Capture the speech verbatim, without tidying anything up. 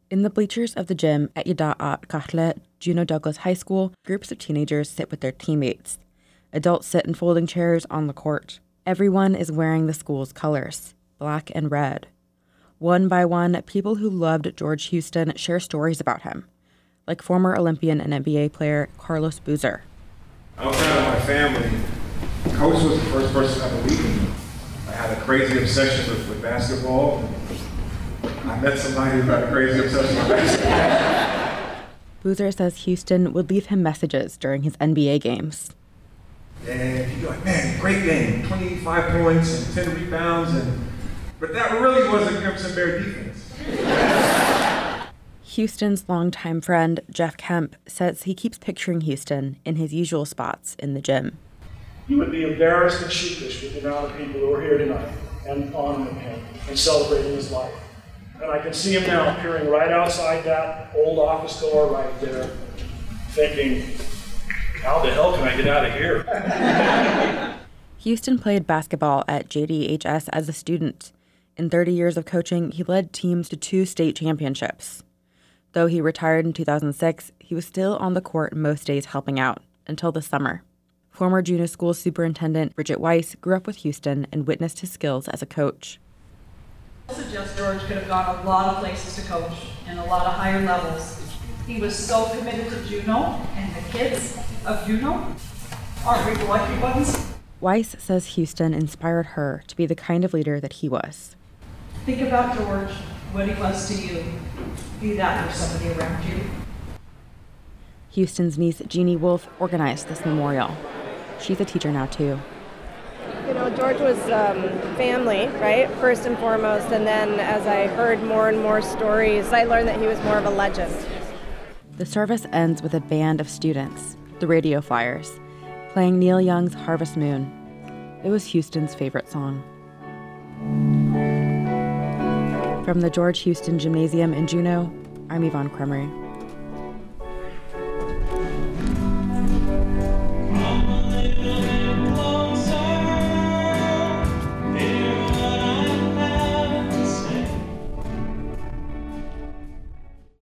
In the bleachers of the gym at Yadaat Kahtle, Juneau Douglas High School, groups of teenagers sit with their teammates. Adults sit in folding chairs on the court. Everyone is wearing the school's colors, black and red. One by one, people who loved George Houston share stories about him, like former Olympian and N B A player Carlos Boozer. Outside of my family, Coach was the first person I believed in. I had a crazy obsession with, with basketball. I met somebody who had a crazy obsession with basketball. Boozer says Houston would leave him messages during his N B A games. And he'd be like, man, great game, twenty-five points and ten rebounds, and but that really wasn't Crimson Bear defense. Houston's longtime friend, Jeff Kemp, says he keeps picturing Houston in his usual spots in the gym. You would be embarrassed and sheepish with the amount of people who are here tonight and honoring him and celebrating his life. And I can see him now appearing right outside that old office door right there, thinking, how the hell can I get out of here? Houston played basketball at J D H S as a student. In thirty years of coaching, he led teams to two state championships. Though he retired in two thousand six, he was still on the court most days helping out, until this summer. Former Juneau School Superintendent Bridget Weiss grew up with Houston and witnessed his skills as a coach. I suggest George could have gone a lot of places to coach and a lot of higher levels. He was so committed to Juneau and the kids of Juneau. Aren't we the lucky ones? Weiss says Houston inspired her to be the kind of leader that he was. Think about George, what he was to you. Be that for somebody around you. Houston's niece, Jeannie Wolf, organized this memorial. She's a teacher now, too. You know, George was um, family, right, first and foremost, and then as I heard more and more stories, I learned that he was more of a legend. The service ends with a band of students, the Radio Flyers, playing Neil Young's Harvest Moon. It was Houston's favorite song. From the George Houston Gymnasium in Juneau, I'm Yvonne Cremery.